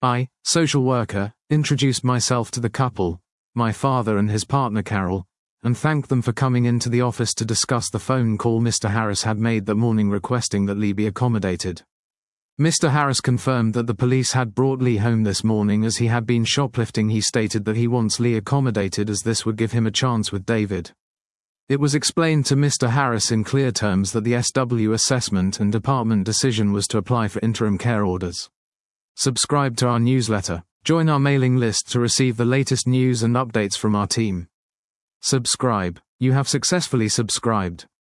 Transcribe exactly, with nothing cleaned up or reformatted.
I, social worker, introduced myself to the couple, my father and his partner Carol, and thanked them for coming into the office to discuss the phone call Mister Harris had made that morning requesting that Lee be accommodated. Mister Harris confirmed that the police had brought Lee home this morning as he had been shoplifting. He stated that he wants Lee accommodated as this would give him a chance with David. It was explained to Mister Harris in clear terms that the S W assessment and department decision was to apply for interim care orders. Subscribe to our newsletter. Join our mailing list to receive the latest news and updates from our team. Subscribe. You have successfully subscribed.